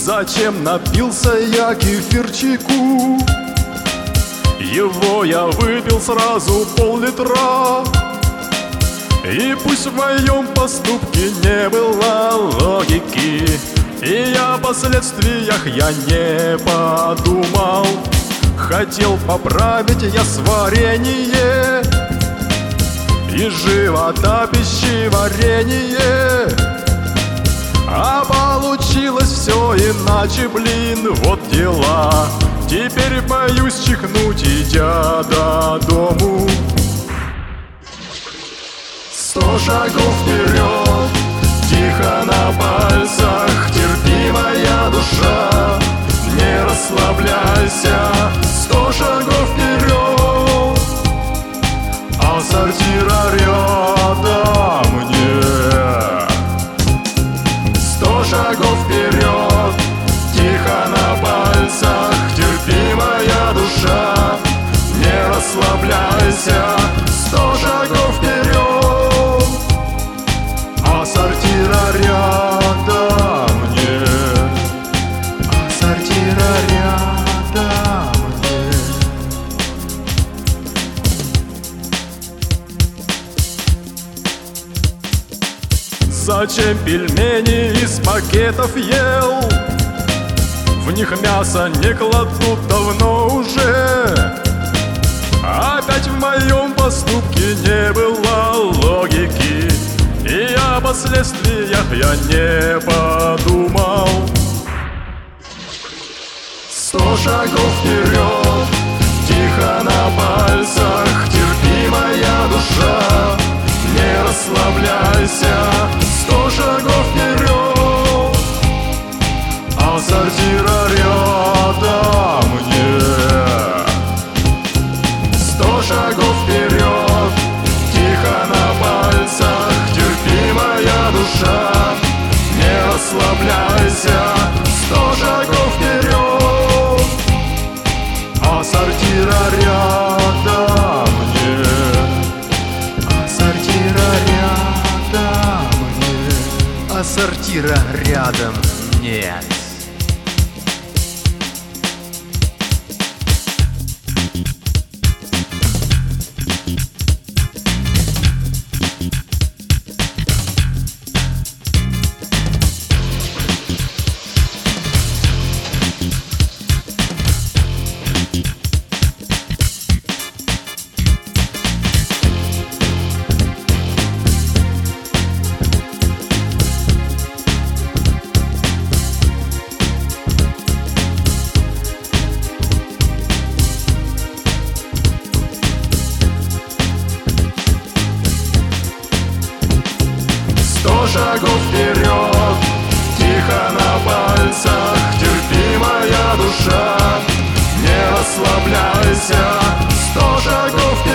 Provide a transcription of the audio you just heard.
Зачем напился я кефирчику? Его я выпил сразу пол-литра. И пусть в моем поступке не было логики, и о последствиях я не подумал. Хотел поправить я сварение из живота пищеварение, а получилось все иначе, блин, вот дела. Теперь боюсь чихнуть, идя до дому. 100 шагов вперед, тихо на пальцах, терпи, моя душа, не расслабляйся. 100 шагов вперед, а сортира рядом нет. 100 шагов вперед, тихо на пальцах, терпи, моя душа, не расслабляйся. 100 шагов вперед, а сортира рядом нет. А сортира рядом нет. Зачем пельмени из пакетов ел? В них мясо не кладут давно уже. Опять в моем поступке не было логики, и о последствиях я не подумал. 100 шагов вперед, тихо на пальцах, терпи, моя душа, не расслабляйся. 100 шагов вперед, а сортира рядом нет. 100 шагов вперед, тихо на пальцах, терпи, моя душа, не расслабляйся. 100 шагов вперед, а сортира рядом нет. А сортира рядом нет. А сортира рядом нет. Шагов вперед, тихо на пальцах, терпи, моя душа, не расслабляйся. 100 шагов вперед.